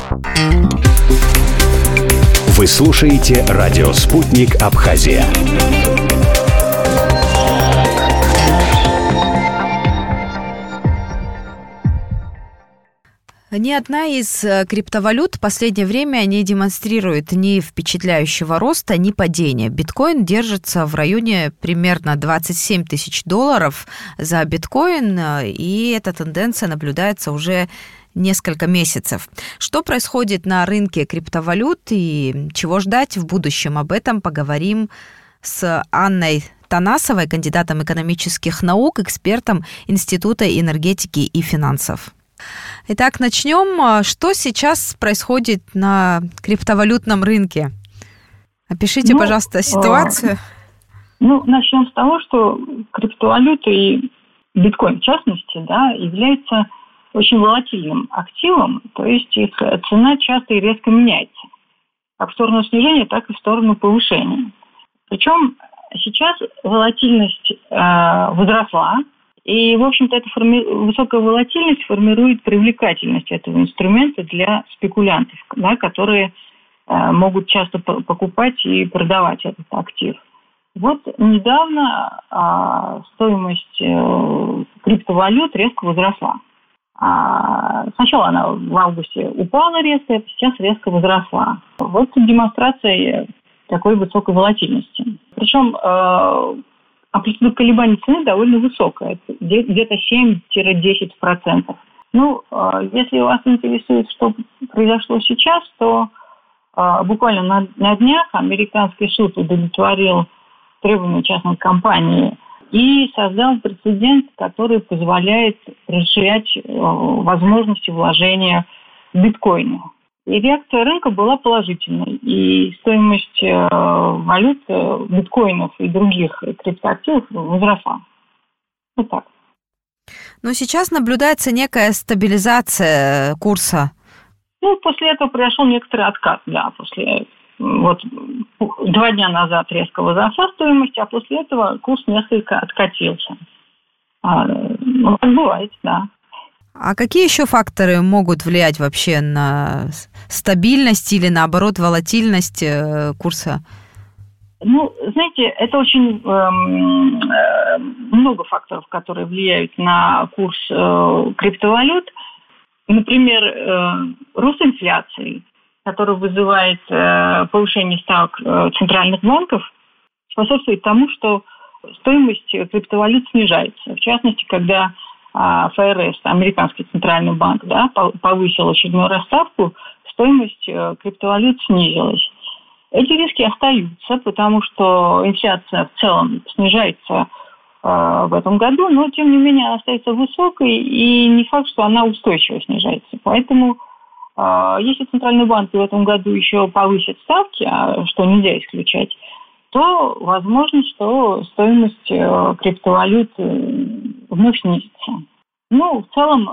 Вы слушаете радио «Спутник Абхазия». Ни одна из криптовалют в последнее время не демонстрирует ни впечатляющего роста, ни падения. Биткоин держится в районе примерно 27 тысяч долларов за биткоин, и эта тенденция наблюдается уже несколько месяцев. Что происходит на рынке криптовалют и чего ждать в будущем? Об этом поговорим с Анной Танасовой, кандидатом экономических наук, экспертом Института энергетики и финансов. Итак, начнем. Что сейчас происходит на криптовалютном рынке? Опишите, пожалуйста, ситуацию. Начнем с того, что криптовалюта и биткоин, в частности, является очень волатильным активом, то есть их цена часто и резко меняется, как в сторону снижения, так и в сторону повышения. Причем сейчас волатильность возросла, и, в общем-то, эта высокая волатильность формирует привлекательность этого инструмента для спекулянтов, которые могут часто покупать и продавать этот актив. Вот недавно стоимость криптовалют резко возросла. Сначала она в августе упала резко, а сейчас резко возросла. Вот демонстрация такой высокой волатильности. Причем амплитуда колебаний цены довольно высокая, где-то 7-10%. Если вас интересует, что произошло сейчас, то буквально на днях американский суд удовлетворил требования частной компании и создал прецедент, который позволяет расширять возможности вложения в биткоины. И реакция рынка была положительной. И стоимость валют, биткоинов и других криптоактивов возросла. Вот так. Но сейчас наблюдается некая стабилизация курса. После этого произошел некоторый откат, после 2 дня назад резко возросла стоимость, а после этого курс несколько откатился. Так бывает, да. А какие еще факторы могут влиять вообще на стабильность или, наоборот, волатильность курса? Знаете, это очень много факторов, которые влияют на курс криптовалют. Например, рост инфляции, который вызывает повышение ставок центральных банков, способствует тому, что стоимость криптовалют снижается. В частности, когда ФРС, американский центральный банк, повысил очередную раз ставку, стоимость криптовалют снизилась. Эти риски остаются, потому что инфляция в целом снижается в этом году, но тем не менее она остается высокой, и не факт, что она устойчиво снижается. Поэтому если центральный банк в этом году еще повысит ставки, что нельзя исключать, то возможно, что стоимость криптовалют вновь снизится. В целом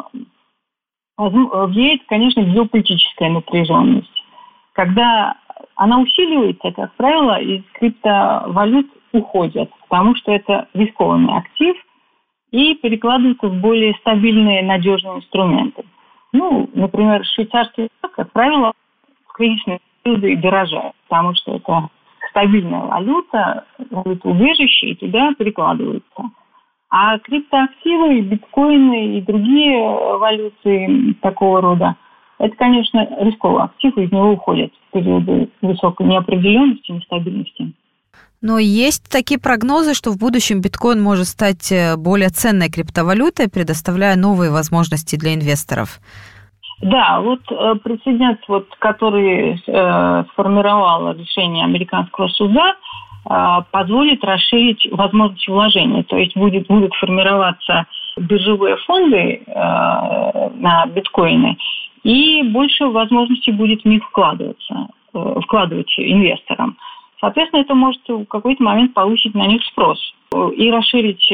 влияет, конечно, геополитическая напряженность. Когда она усиливается, как правило, из криптовалют уходят, потому что это рискованный актив и перекладываются в более стабильные, надежные инструменты. Например, швейцарский франк, как правило, в кризисные периоды дорожает, потому что это стабильная валюта убежище, и туда перекладываются. А криптоактивы, биткоины и другие валюты такого рода, это, конечно, рисковый актив, из него уходят в периоды высокой неопределенности и нестабильности. Но есть такие прогнозы, что в будущем биткоин может стать более ценной криптовалютой, предоставляя новые возможности для инвесторов. Да, прецедент, который сформировало решение американского суда, позволит расширить возможности вложения. То есть будут формироваться биржевые фонды на биткоины, и больше возможностей будет в них вкладывать инвесторам. Соответственно, это может в какой-то момент повысить на них спрос и расширить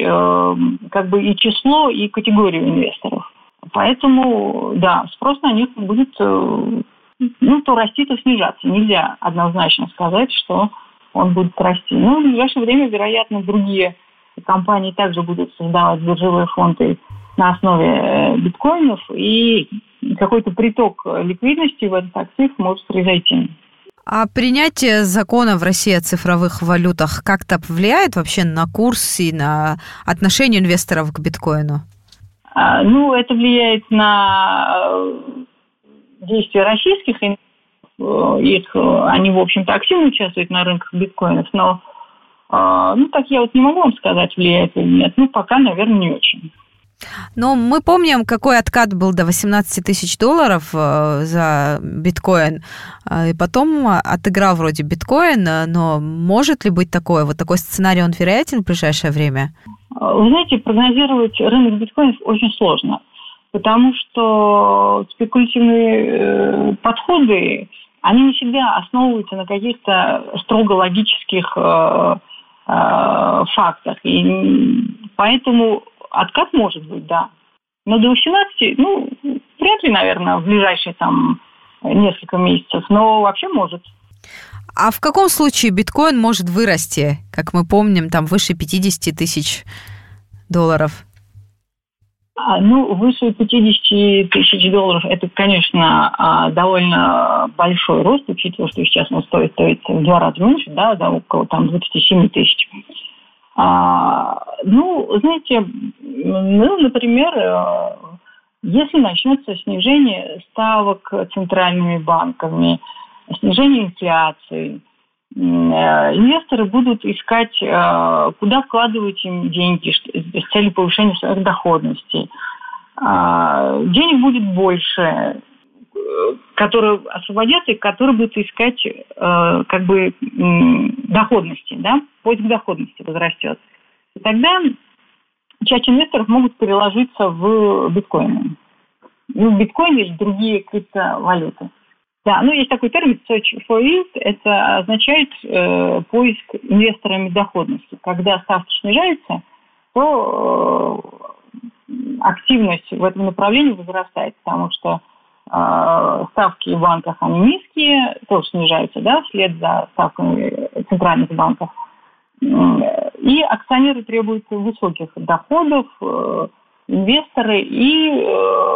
и число, и категорию инвесторов. Поэтому, спрос на них будет то расти, то снижаться. Нельзя однозначно сказать, что он будет расти. В ближайшее время, вероятно, другие компании также будут создавать биржевые фонды на основе биткоинов, и какой-то приток ликвидности в этот актив может произойти. А принятие закона в России о цифровых валютах как-то повлияет вообще на курс и на отношение инвесторов к биткоину? Это влияет на действия российских инвесторов. Они, в общем-то, активно участвуют на рынках биткоинов, но так я не могу вам сказать, влияет или нет. Пока, наверное, не очень. Но мы помним, какой откат был до 18 тысяч долларов за биткоин. И потом отыграл вроде биткоин, но может ли быть такой сценарий, он вероятен в ближайшее время? Вы знаете, прогнозировать рынок биткоинов очень сложно, потому что спекулятивные подходы, они не всегда основываются на каких-то строго логических фактах. И поэтому откат может быть, да. Но до 18, вряд ли, наверное, в ближайшие несколько месяцев, но вообще может. А в каком случае биткоин может вырасти, как мы помним, выше 50 тысяч долларов? Выше 50 тысяч долларов, это, конечно, довольно большой рост, учитывая, что сейчас он стоит в 2 раза меньше, да, до около 27 тысяч. Знаете, например, если начнется снижение ставок центральными банками, снижение инфляции, инвесторы будут искать, куда вкладывать им деньги с целью повышения своих доходностей. Денег будет больше, которые освободятся и которые будут искать доходности, да, поиск доходности возрастет. И тогда часть инвесторов могут переложиться в биткоины. В биткоины или другие криптовалюты. Да, есть такой термин search for yield, это означает поиск инвесторами доходности. Когда ставка снижается, то активность в этом направлении возрастает, потому что ставки в банках, они низкие, тоже снижаются, да, вслед за ставками центральных банков. И акционеры требуют высоких доходов, инвесторы, и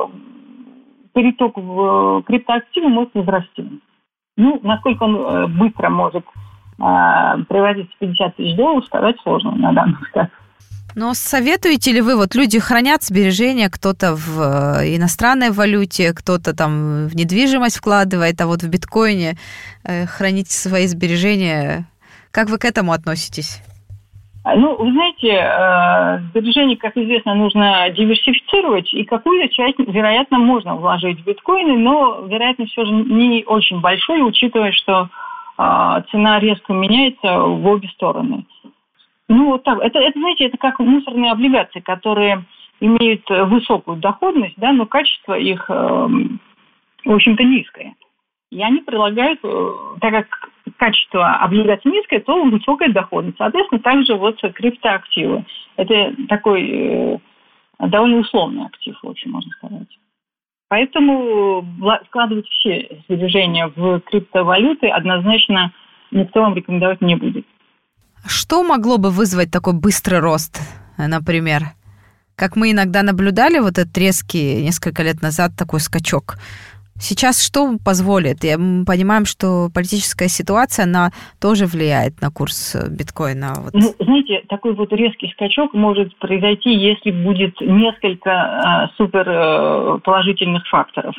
переток в криптоактивы может возрасти. Насколько он быстро может превратиться в 50 тысяч долларов, сказать сложно на данный момент. Но советуете ли вы, люди хранят сбережения, кто-то в иностранной валюте, кто-то в недвижимость вкладывает, а в биткоине хранить свои сбережения, как вы к этому относитесь? Вы знаете, сбережения, как известно, нужно диверсифицировать, и какую-то часть, вероятно, можно вложить в биткоины, но вероятность все же не очень большой, учитывая, что цена резко меняется в обе стороны. Так. Это, знаете, это как мусорные облигации, которые имеют высокую доходность, да, но качество их, в общем-то, низкое. И они предлагают, так как качество облигаций низкое, то высокая доходность. Соответственно, также криптоактивы. Это такой довольно условный актив, в общем, можно сказать. Поэтому вкладывать все сбережения в криптовалюты однозначно никто вам рекомендовать не будет. Что могло бы вызвать такой быстрый рост, например? Как мы иногда наблюдали, этот резкий несколько лет назад такой скачок. Сейчас что позволит? Мы понимаем, что политическая ситуация, она тоже влияет на курс биткоина. Знаете, такой резкий скачок может произойти, если будет несколько супер положительных факторов.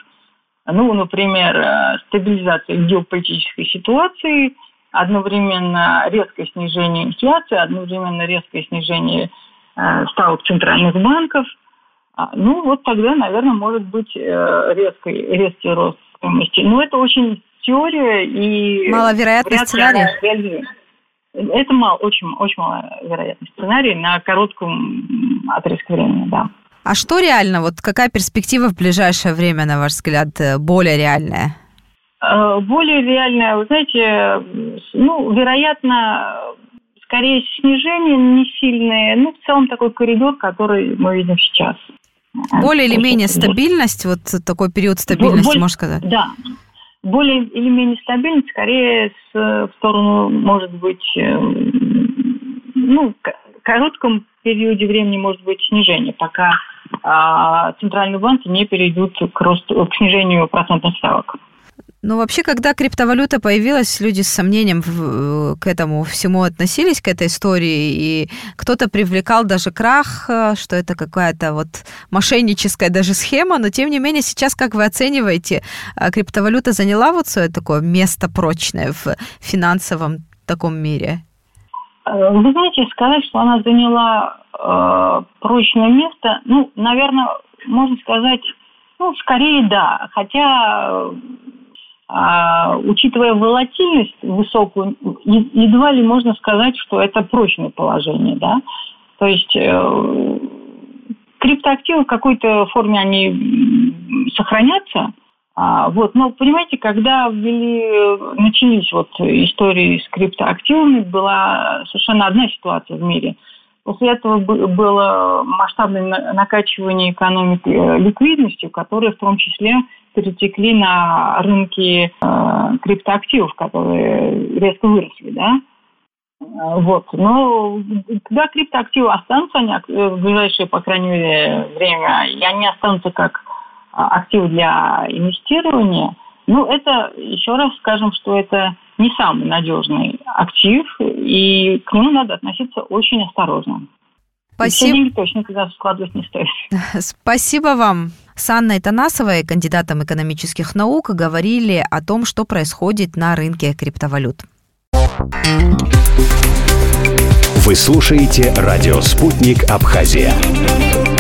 Например, стабилизация геополитической ситуации, одновременно резкое снижение инфляции, одновременно резкое снижение ставок центральных банков. Тогда, наверное, может быть резкий рост стоимости. Но это очень теория и... Маловероятный сценарий? Это очень маловероятный сценарий на коротком отрезке времени, да. А что реально? Какая перспектива в ближайшее время, на ваш взгляд, более реальная? Более реальная, вы знаете, вероятно, скорее снижение не сильное, в целом такой коридор, который мы видим сейчас. Более или менее стабильность, такой период стабильности, можно сказать? Да, более или менее стабильность, скорее в сторону, может быть, в коротком периоде времени может быть снижение, пока центральные банки не перейдут к снижению процентных ставок. Ну, вообще, когда криптовалюта появилась, люди с сомнением к этому всему относились, к этой истории, и кто-то привлекал даже крах, что это какая-то вот мошенническая даже схема, но, тем не менее, сейчас, как вы оцениваете, криптовалюта заняла вот свое такое место прочное в финансовом таком мире? Вы знаете, сказать, что она заняла прочное место, наверное, можно сказать, скорее да, хотя... учитывая волатильность высокую, едва ли можно сказать, что это прочное положение, да. То есть криптоактивы в какой-то форме они сохранятся. Но понимаете, когда начались истории с криптоактивами, была совершенно одна ситуация в мире. После этого было масштабное накачивание экономики ликвидностью, которые в том числе перетекли на рынки криптоактивов, которые резко выросли, да. Но когда криптоактивы останутся, они в ближайшее, по крайней мере, время, и они останутся как активы для инвестирования, это, еще раз скажем, что это не самый надежный актив, и к нему надо относиться очень осторожно. Спасибо. Все деньги точно туда складывать не стоит. Спасибо вам. С Анной Танасовой, кандидатом экономических наук, говорили о том, что происходит на рынке криптовалют. Вы слушаете «Радио Спутник Абхазия».